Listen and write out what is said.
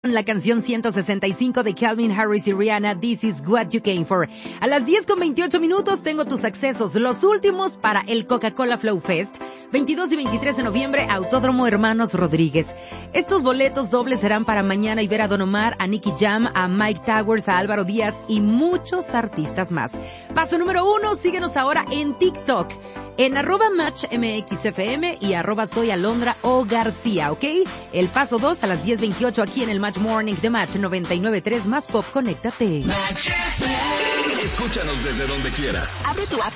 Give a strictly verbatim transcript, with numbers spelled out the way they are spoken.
La canción ciento sesenta y cinco de Calvin Harris y Rihanna, This is What You Came For. A las diez con veintiocho minutos tengo tus accesos, los últimos para el Coca-Cola Flow Fest, veintidós y veintitrés de noviembre, Autódromo Hermanos Rodríguez. Estos boletos dobles serán para mañana y ver a Don Omar, a Nicky Jam, a Mike Towers, a Álvaro Díaz y muchos artistas más. Paso número uno, síguenos ahora en TikTok, en arroba match mxfm y arroba soy Alondra o García, ¿ok? El paso dos a las diez veintiocho aquí en el Match Morning de Match noventa y nueve punto tres más Pop, conéctate. Escúchanos desde donde quieras. Abre tu app